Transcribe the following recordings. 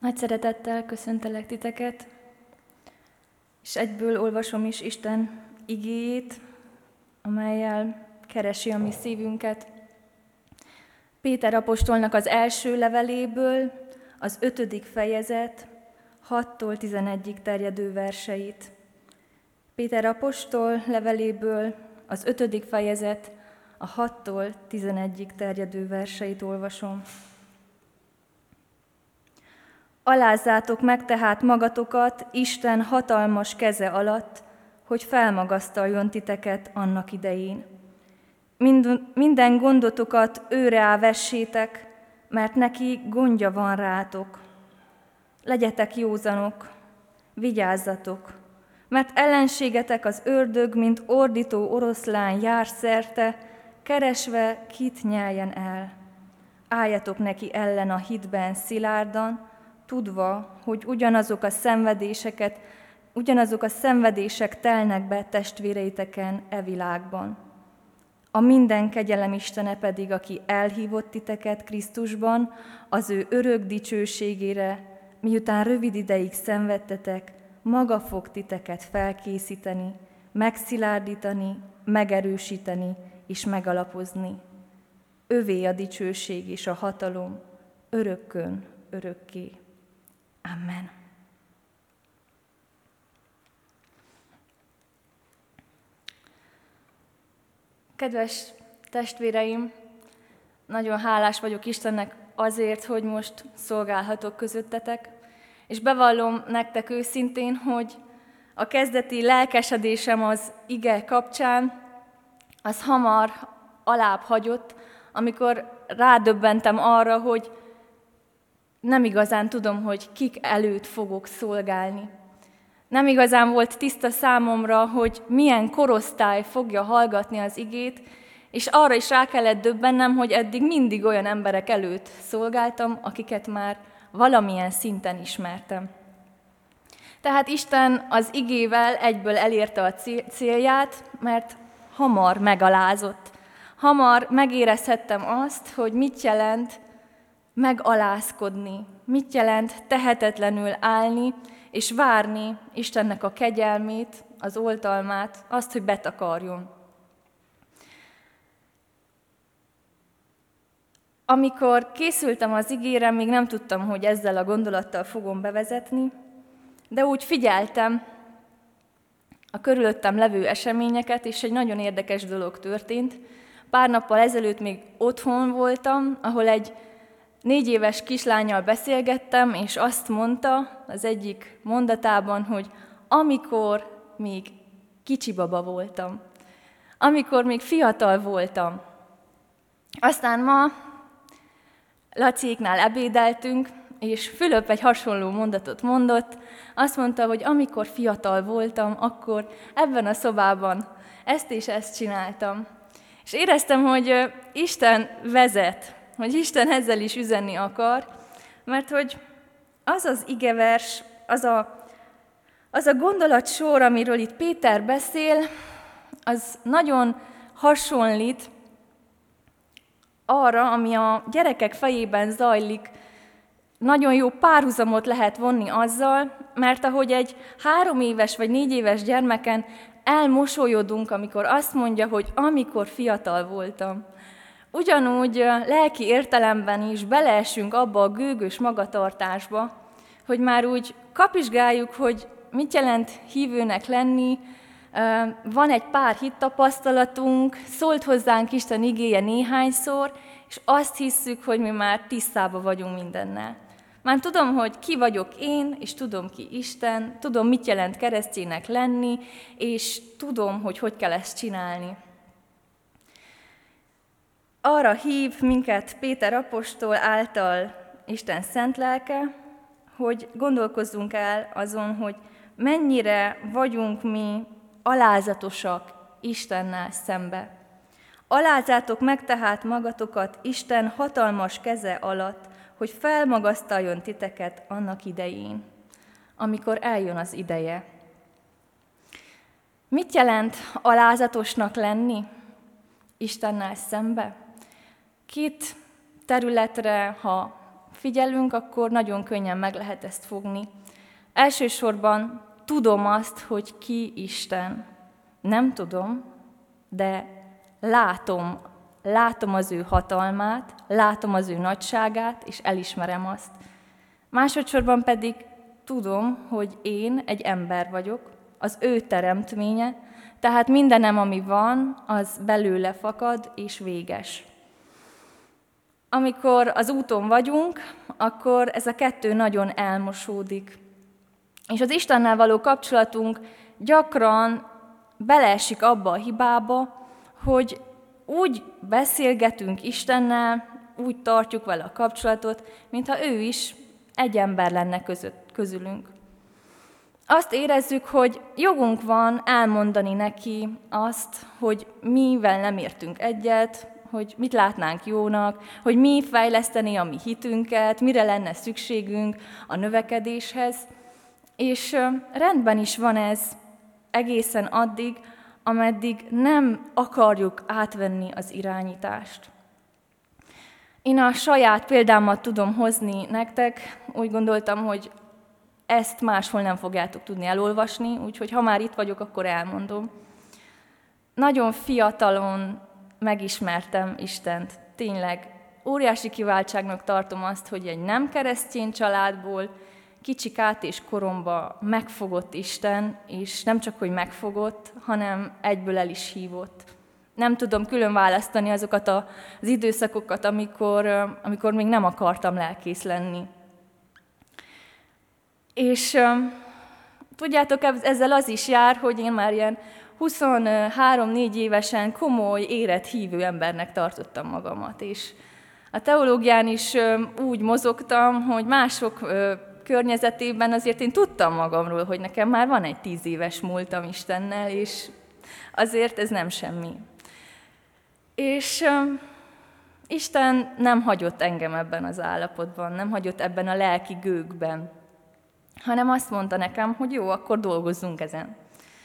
Nagy szeretettel köszöntelek titeket, és egyből olvasom is Isten igéjét, amellyel keresi a mi szívünket. Péter apostolnak az első leveléből, az 5. fejezet, 6-tól 11-ig terjedő verseit. Péter apostol leveléből az 5. fejezet, a 6-tól 11-ig terjedő verseit olvasom. Alázzátok meg tehát magatokat Isten hatalmas keze alatt, hogy felmagasztaljon titeket annak idején. Minden gondotokat őre vessétek, mert neki gondja van rátok. Legyetek józanok, vigyázzatok, mert ellenségetek az ördög, mint ordító oroszlán jár szerte, keresve kit nyeljen el. Álljatok neki ellen a hitben szilárdan, tudva, hogy ugyanazok a szenvedések telnek be testvéreiteken e világban. A minden kegyelem Istene pedig, aki elhívott titeket Krisztusban, az ő örök dicsőségére, miután rövid ideig szenvedtetek, maga fog titeket felkészíteni, megszilárdítani, megerősíteni és megalapozni. Övé a dicsőség és a hatalom, örökkön, örökké. Amen. Kedves testvéreim, nagyon hálás vagyok Istennek azért, hogy most szolgálhatok közöttetek, és bevallom nektek őszintén, hogy a kezdeti lelkesedésem az ige kapcsán, az hamar alább hagyott, amikor rádöbbentem arra, hogy nem igazán tudom, hogy kik előtt fogok szolgálni. Nem igazán volt tiszta számomra, hogy milyen korosztály fogja hallgatni az igét, és arra is rá kellett döbbennem, hogy eddig mindig olyan emberek előtt szolgáltam, akiket már valamilyen szinten ismertem. Tehát Isten az igével egyből elérte a célját, mert hamar megalázott. Hamar megérezhettem azt, hogy mit jelent megalázkodni, mit jelent tehetetlenül állni, és várni Istennek a kegyelmét, az oltalmát, azt, hogy betakarjon. Amikor készültem az igére, még nem tudtam, hogy ezzel a gondolattal fogom bevezetni, de úgy figyeltem a körülöttem levő eseményeket, és egy nagyon érdekes dolog történt. Pár nappal ezelőtt még otthon voltam, ahol egy 4 éves kislánnyal beszélgettem, és azt mondta az egyik mondatában, hogy amikor még kicsi baba voltam, amikor még fiatal voltam. Aztán ma Laciéknál ebédeltünk, és Fülöp egy hasonló mondatot mondott, azt mondta, hogy amikor fiatal voltam, akkor ebben a szobában ezt és ezt csináltam. És éreztem, hogy Isten vezet, hogy Isten ezzel is üzenni akar, mert hogy az az igevers, az a gondolatsor, amiről itt Péter beszél, az nagyon hasonlít arra, ami a gyerekek fejében zajlik. Nagyon jó párhuzamot lehet vonni azzal, mert ahogy egy 3 éves vagy 4 éves gyermeken elmosolyodunk, amikor azt mondja, hogy amikor fiatal voltam. Ugyanúgy lelki értelemben is beleesünk abba a gőgös magatartásba, hogy már úgy kapizsgáljuk, hogy mit jelent hívőnek lenni, van egy pár hittapasztalatunk, szólt hozzánk Isten igéje néhányszor, és azt hisszük, hogy mi már tisztában vagyunk mindennel. Már tudom, hogy ki vagyok én, és tudom ki Isten, tudom, mit jelent kereszténynek lenni, és tudom, hogy kell ezt csinálni. Arra hív minket Péter apostol által Isten szent lelke, hogy gondolkozzunk el azon, hogy mennyire vagyunk mi alázatosak Istennel szembe. Alázzátok meg tehát magatokat Isten hatalmas keze alatt, hogy felmagasztaljon titeket annak idején, amikor eljön az ideje. Mit jelent alázatosnak lenni Istennel szembe? 2 területre, ha figyelünk, akkor nagyon könnyen meg lehet ezt fogni. Elsősorban tudom azt, hogy ki Isten. Nem tudom, de látom az ő hatalmát, látom az ő nagyságát, és elismerem azt. Másodszorban pedig tudom, hogy én egy ember vagyok, az ő teremtménye, tehát mindenem, ami van, az belőle fakad és véges. Amikor az úton vagyunk, akkor ez a kettő nagyon elmosódik. És az Istennel való kapcsolatunk gyakran beleesik abba a hibába, hogy úgy beszélgetünk Istennel, úgy tartjuk vele a kapcsolatot, mintha ő is egy ember lenne közülünk. Azt érezzük, hogy jogunk van elmondani neki azt, hogy mivel nem értünk egyet, hogy mit látnánk jónak, hogy mi fejlesztené a mi hitünket, mire lenne szükségünk a növekedéshez. És rendben is van ez egészen addig, ameddig nem akarjuk átvenni az irányítást. Én a saját példámat tudom hozni nektek, úgy gondoltam, hogy ezt máshol nem fogjátok tudni elolvasni, úgyhogy ha már itt vagyok, akkor elmondom. Nagyon fiatalon megismertem Istent. Tényleg óriási kiváltságnak tartom azt, hogy egy nem keresztény családból kicsikát és koromba megfogott Isten, és nem csak, hogy megfogott, hanem egyből el is hívott. Nem tudom külön választani azokat az időszakokat, amikor még nem akartam lelkész lenni. És tudjátok, ezzel az is jár, hogy én már ilyen 23-4 évesen komoly, érett hívő embernek tartottam magamat. És a teológián is úgy mozogtam, hogy mások környezetében azért én tudtam magamról, hogy nekem már van egy 10 éves múltam Istennel, és azért ez nem semmi. És Isten nem hagyott engem ebben az állapotban, nem hagyott ebben a lelki gőgben, hanem azt mondta nekem, hogy jó, akkor dolgozzunk ezen.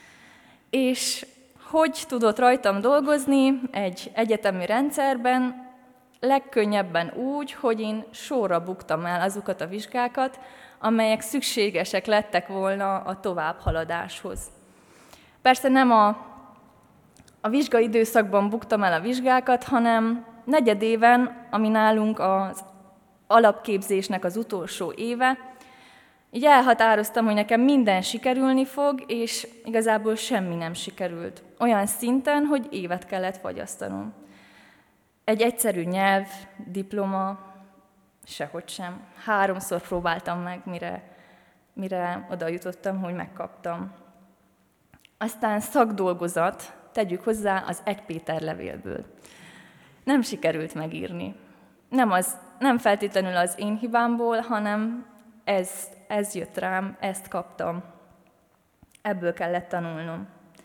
És hogy tudott rajtam dolgozni egy egyetemi rendszerben? Legkönnyebben úgy, hogy én sorra buktam el azokat a vizsgákat, amelyek szükségesek lettek volna a továbbhaladáshoz. Persze nem a vizsgai időszakban buktam el a vizsgákat, hanem negyedéven, ami nálunk az alapképzésnek az utolsó éve, így elhatároztam, hogy nekem minden sikerülni fog, és igazából semmi nem sikerült. Olyan szinten, hogy évet kellett fagyasztanom. Egy egyszerű nyelv, diploma, sehogy sem. 3-szor próbáltam meg, mire oda jutottam, hogy megkaptam. Aztán szakdolgozat, tegyük hozzá, az 1 Péter levélből. Nem sikerült megírni. Nem feltétlenül az én hibámból, hanem ez jött rám, ezt kaptam. Ebből kellett tanulnom.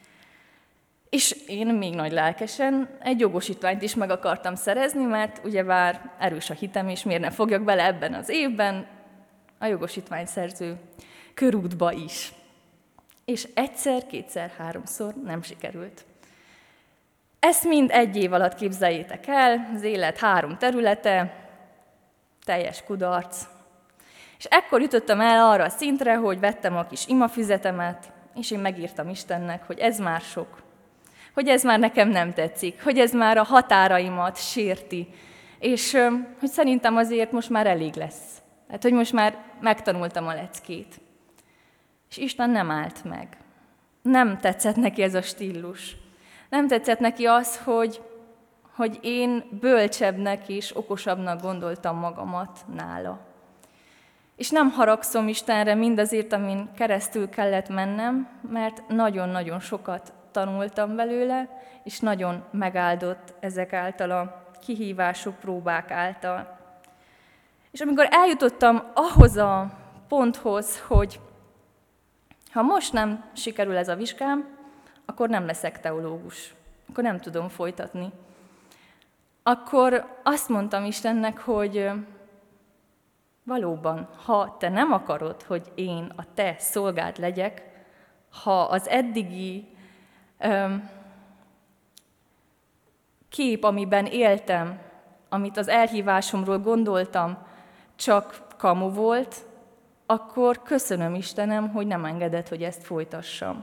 És én még nagy lelkesen egy jogosítványt is meg akartam szerezni, mert ugyebár erős a hitem, és miért ne fogjak bele ebben az évben a jogosítványszerző körútba is. És 1-szer, 2-szer, 3-szor nem sikerült. Ezt mind 1 év alatt képzeljétek el, az élet 3 területe, teljes kudarc. És ekkor jutottam el arra a szintre, hogy vettem a kis imafüzetemet, és én megírtam Istennek, hogy ez már sok, hogy ez már nekem nem tetszik, hogy ez már a határaimat sérti, és hogy szerintem azért most már elég lesz. Tehát, hogy most már megtanultam a leckét. És Isten nem állt meg. Nem tetszett neki ez a stílus. Nem tetszett neki az, hogy én bölcsebbnek és okosabbnak gondoltam magamat nála. És nem haragszom Istenre mindazért, amin keresztül kellett mennem, mert nagyon-nagyon sokat tanultam belőle, és nagyon megáldott ezek által a kihívások, próbák által. És amikor eljutottam ahhoz a ponthoz, hogy ha most nem sikerül ez a vizsgám, akkor nem leszek teológus, akkor nem tudom folytatni. Akkor azt mondtam Istennek, hogy valóban, ha te nem akarod, hogy én a te szolgád legyek, ha az eddigi kép, amiben éltem, amit az elhívásomról gondoltam, csak kamu volt, akkor köszönöm Istenem, hogy nem engedett, hogy ezt folytassam.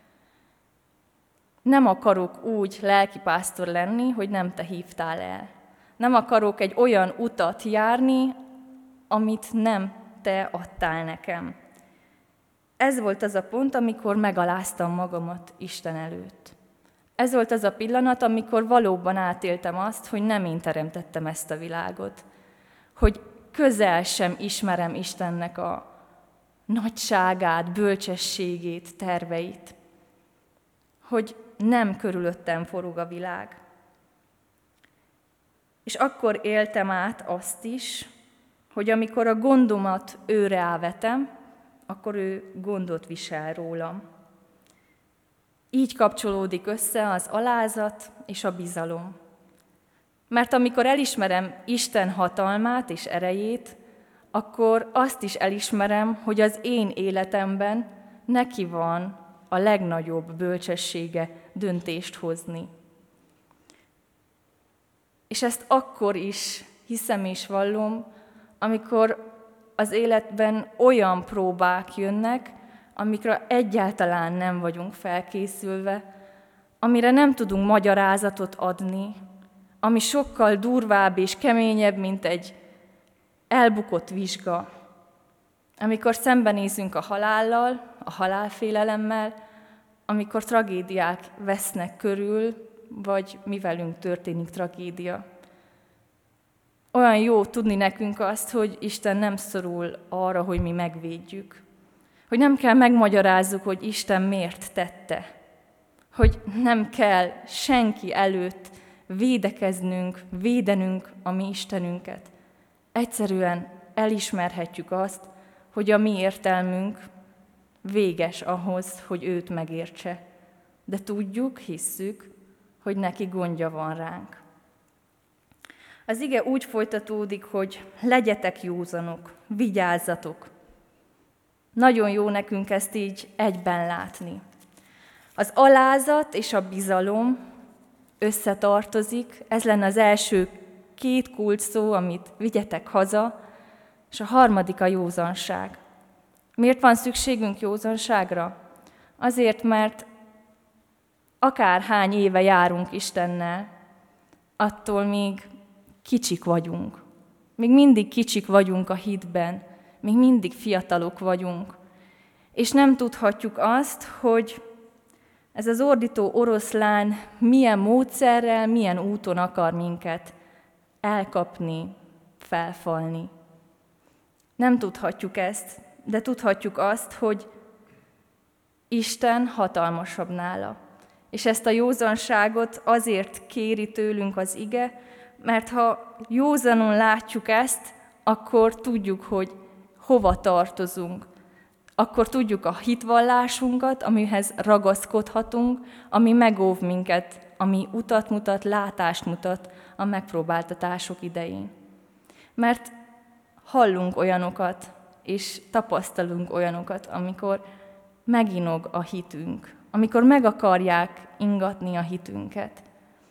Nem akarok úgy lelkipásztor lenni, hogy nem te hívtál el. Nem akarok egy olyan utat járni, amit nem te adtál nekem. Ez volt az a pont, amikor megaláztam magamat Isten előtt. Ez volt az a pillanat, amikor valóban átéltem azt, hogy nem én teremtettem ezt a világot. Hogy közel sem ismerem Istennek a nagyságát, bölcsességét, terveit. Hogy nem körülöttem forog a világ. És akkor éltem át azt is, hogy amikor a gondomat őre ávetem, akkor ő gondot visel rólam. Így kapcsolódik össze az alázat és a bizalom. Mert amikor elismerem Isten hatalmát és erejét, akkor azt is elismerem, hogy az én életemben neki van a legnagyobb bölcsessége döntést hozni. És ezt akkor is hiszem és vallom, amikor az életben olyan próbák jönnek, amikre egyáltalán nem vagyunk felkészülve, amire nem tudunk magyarázatot adni, ami sokkal durvább és keményebb, mint egy elbukott vizsga. Amikor szembenézünk a halállal, a halálfélelemmel, amikor tragédiák vesznek körül, vagy mi velünk történik tragédia. Olyan jó tudni nekünk azt, hogy Isten nem szorul arra, hogy mi megvédjük. Hogy nem kell megmagyarázzuk, hogy Isten miért tette. Hogy nem kell senki előtt védekeznünk, védenünk a mi Istenünket. Egyszerűen elismerhetjük azt, hogy a mi értelmünk véges ahhoz, hogy őt megértse. De tudjuk, hisszük, hogy neki gondja van ránk. Az ige úgy folytatódik, hogy legyetek józanok, vigyázzatok. Nagyon jó nekünk ezt így egyben látni. Az alázat és a bizalom összetartozik, ez lenne az első két kulcs szó, amit vigyetek haza, és a harmadik a józanság. Miért van szükségünk józanságra? Azért, mert akárhány éve járunk Istennel, attól még kicsik vagyunk. Még mindig kicsik vagyunk a hitben, még mindig fiatalok vagyunk. És nem tudhatjuk azt, hogy ez az ordító oroszlán milyen módszerrel, milyen úton akar minket elkapni, felfalni. Nem tudhatjuk ezt, de tudhatjuk azt, hogy Isten hatalmasabb nála. És ezt a józanságot azért kéri tőlünk az ige, mert ha józanon látjuk ezt, akkor tudjuk, hogy hova tartozunk. Akkor tudjuk a hitvallásunkat, amihez ragaszkodhatunk, ami megóv minket, ami utat mutat, látást mutat a megpróbáltatások idején. Mert hallunk olyanokat, és tapasztalunk olyanokat, amikor meginog a hitünk, amikor meg akarják ingatni a hitünket.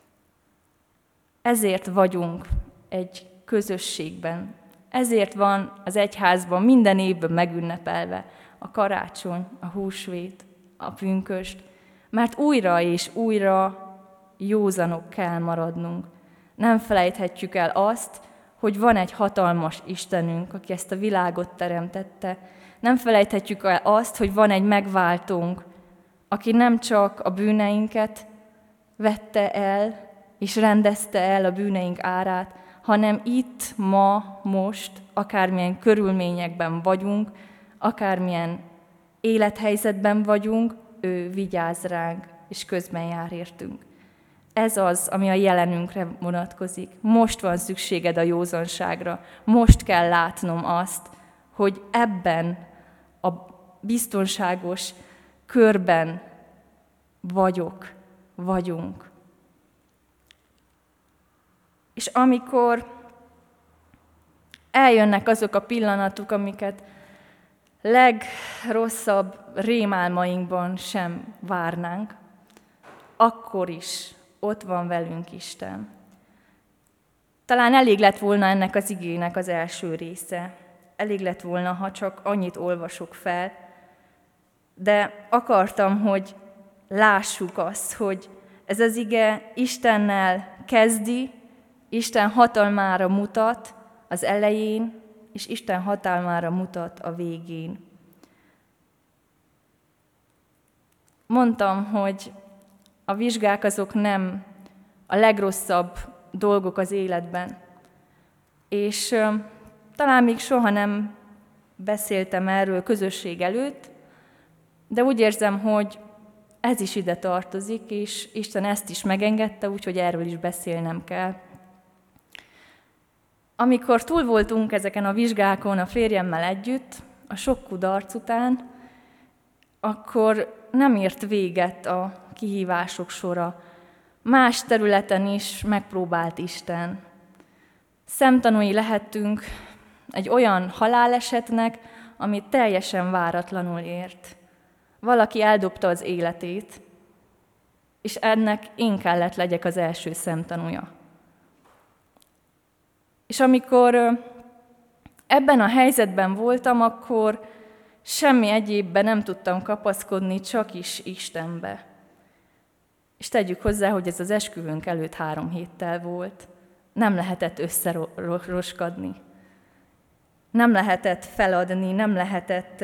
Ezért vagyunk egy közösségben, ezért van az egyházban minden évben megünnepelve a karácsony, a húsvét, a pünköst, mert újra és újra józanok kell maradnunk. Nem felejthetjük el azt, hogy van egy hatalmas Istenünk, aki ezt a világot teremtette. Nem felejthetjük el azt, hogy van egy megváltónk, aki nem csak a bűneinket vette el, és rendezte el a bűneink árát, hanem itt, ma, most, akármilyen körülményekben vagyunk, akármilyen élethelyzetben vagyunk, ő vigyáz ránk, és közben jár értünk. Ez az, ami a jelenünkre vonatkozik. Most van szükséged a józanságra. Most kell látnom azt, hogy ebben a biztonságos körben vagyunk. És amikor eljönnek azok a pillanatok, amiket legrosszabb rémálmainkban sem várnánk, akkor is ott van velünk Isten. Talán elég lett volna ennek az igének az első része. Elég lett volna, ha csak annyit olvasok fel, de akartam, hogy lássuk azt, hogy ez az ige Istennel kezdi, Isten hatalmára mutat az elején, és Isten hatalmára mutat a végén. Mondtam, hogy a vizsgák azok nem a legrosszabb dolgok az életben, és talán még soha nem beszéltem erről közösség előtt, de úgy érzem, hogy ez is ide tartozik, és Isten ezt is megengedte, úgyhogy erről is beszélnem kell. Amikor túl voltunk ezeken a vizsgákon a férjemmel együtt, a sok kudarc után, akkor nem ért véget a kihívások sora. Más területen is megpróbált Isten. Szemtanúi lehettünk egy olyan halálesetnek, amit teljesen váratlanul ért. Valaki eldobta az életét, és ennek én kellett legyek az első szemtanúja. És amikor ebben a helyzetben voltam, akkor semmi egyébben nem tudtam kapaszkodni, csak is Istenbe. És tegyük hozzá, hogy ez az esküvőnk előtt 3 héttel volt. Nem lehetett összeroskadni. Nem lehetett feladni, nem lehetett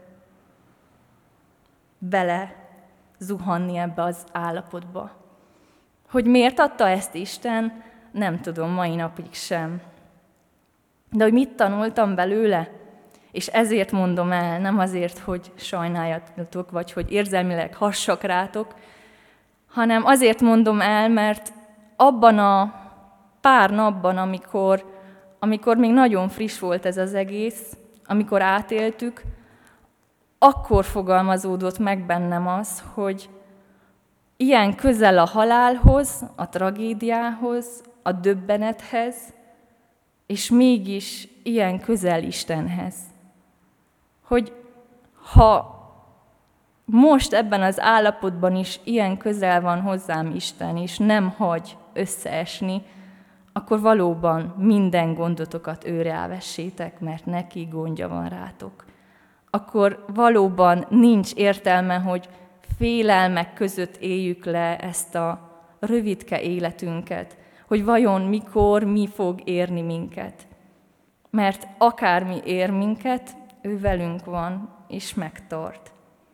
bele zuhanni ebbe az állapotba. Hogy miért adta ezt Isten, nem tudom mai napig sem. De hogy mit tanultam belőle, és ezért mondom el, nem azért, hogy sajnáljatok, vagy hogy érzelmileg hassak rátok, hanem azért mondom el, mert abban a pár napban, amikor még nagyon friss volt ez az egész, amikor átéltük, akkor fogalmazódott meg bennem az, hogy ilyen közel a halálhoz, a tragédiához, a döbbenethez, és mégis ilyen közel Istenhez. Hogy ha most ebben az állapotban is ilyen közel van hozzám Isten, és nem hagy összeesni, akkor valóban minden gondotokat őre elvessétek, mert neki gondja van rátok. Akkor valóban nincs értelme, hogy félelmek között éljük le ezt a rövidke életünket, hogy vajon mikor, mi fog érni minket. Mert akármi ér minket, ő velünk van, és megtart.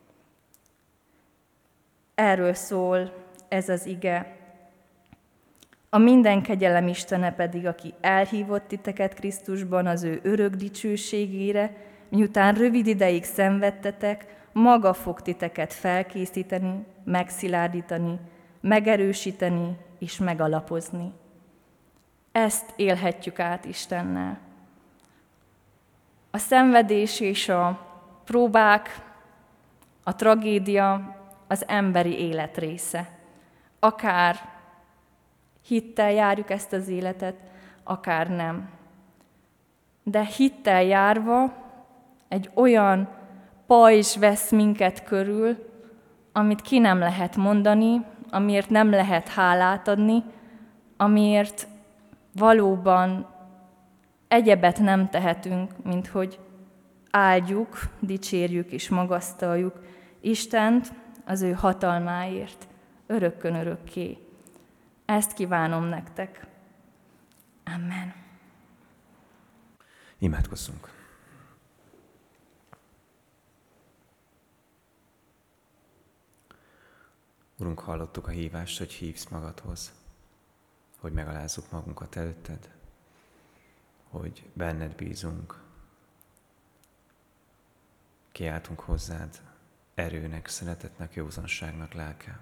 Erről szól ez az ige. A minden kegyelem Istene pedig, aki elhívott titeket Krisztusban az ő örök dicsőségére, miután rövid ideig szenvedtetek, maga fog titeket felkészíteni, megszilárdítani, megerősíteni és megalapozni. Ezt élhetjük át Istennel. A szenvedés és a próbák, a tragédia az emberi élet része. Akár hittel járjuk ezt az életet, akár nem. De hittel járva egy olyan pajzs vesz minket körül, amit ki nem lehet mondani, amiért nem lehet hálát adni, amiért valóban egyebet nem tehetünk, mint hogy áldjuk, dicsérjük és magasztaljuk Istent az ő hatalmáért, örökkön örökké. Ezt kívánom nektek. Amen. Imádkozzunk. Urunk, hallottuk a hívást, hogy hívsz magadhoz, hogy megalázzuk magunkat előtted, hogy benned bízunk, kiáltunk hozzád erőnek, szeretetnek, józanságnak lelke,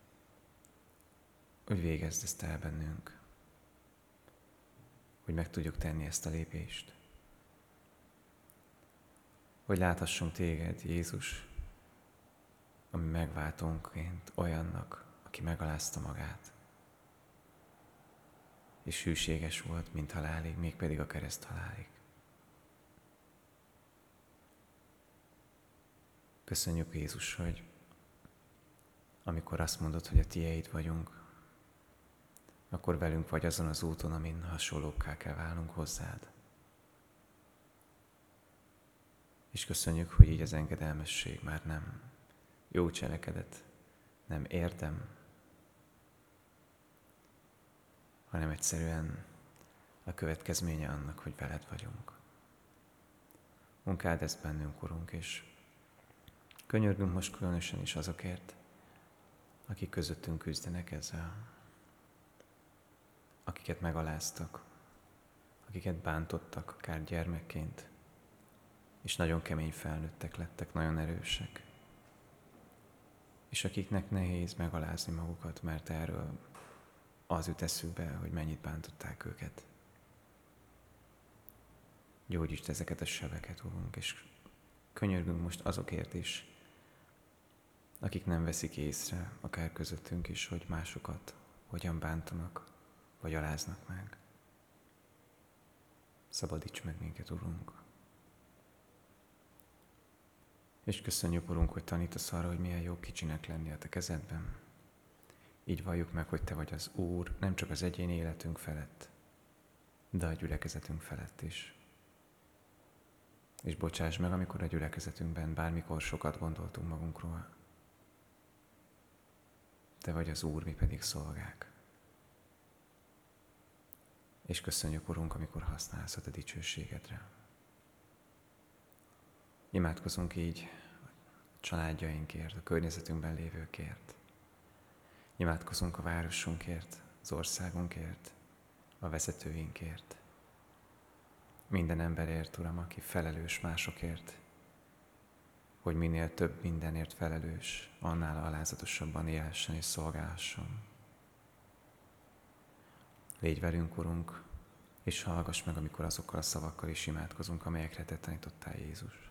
hogy végezd ezt el bennünk, hogy meg tudjuk tenni ezt a lépést, hogy láthassunk téged, Jézus, ami megváltónként olyannak, aki megalázta magát, és hűséges volt, mint halálig, mégpedig a kereszt halálig. Köszönjük, Jézus, hogy amikor azt mondod, hogy a tieid vagyunk, akkor velünk vagy azon az úton, amin hasonlókká kell válnunk hozzád. És köszönjük, hogy így az engedelmesség már nem jó cselekedet, nem érdem, hanem egyszerűen a következménye annak, hogy veled vagyunk. Munkáld ezt bennünk, Urunk, és könyörgünk most különösen is azokért, akik közöttünk küzdenek ezzel, akiket megaláztak, akiket bántottak, akár gyermekként, és nagyon kemény felnőttek lettek, nagyon erősek, és akiknek nehéz megalázni magukat, mert erről az jut eszükbe, hogy mennyit bántották őket. Gyógyítsd ezeket a sebeket, Urunk, és könyörgünk most azokért is, akik nem veszik észre, akár közöttünk is, hogy másokat hogyan bántanak, vagy aláznak meg. Szabadíts meg minket, Urunk. És köszönjük, Urunk, hogy tanítasz arra, hogy milyen jó kicsinek lenni a Te kezedben. Így valljuk meg, hogy Te vagy az Úr, nem csak az egyéni életünk felett, de a gyülekezetünk felett is. És bocsáss meg, amikor a gyülekezetünkben bármikor sokat gondoltunk magunkról. Te vagy az Úr, mi pedig szolgák. És köszönjük, Urunk, amikor használsz a dicsőségedre. Imádkozunk így a családjainkért, a környezetünkben lévőkért. Imádkozunk a városunkért, az országunkért, a vezetőinkért. Minden emberért, Uram, aki felelős másokért, hogy minél több mindenért felelős, annál alázatosabban élhessen és szolgálhasson. Légy velünk, Urunk, és hallgass meg, amikor azokkal a szavakkal is imádkozunk, amelyekre Te tanítottál, Jézus.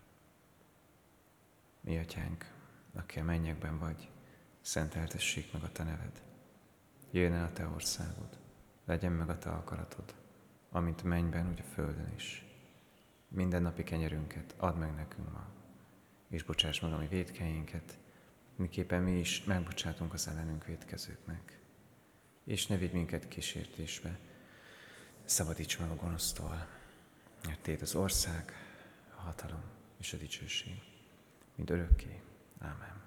Mi Atyánk, aki a mennyekben vagy, szenteltessék meg a Te neved. Jöjjön el a Te országod, legyen meg a Te akaratod, amint mennyben, úgy a földön is. Minden napi kenyerünket add meg nekünk ma, és bocsáss meg a mi vétkeinket, miképpen mi is megbocsátunk az ellenünk vétkezőknek. És ne vigy minket kísértésbe, szabadíts meg a gonosztól, mert Téd az ország, a hatalom és a dicsőség, mind örökké. Ámen.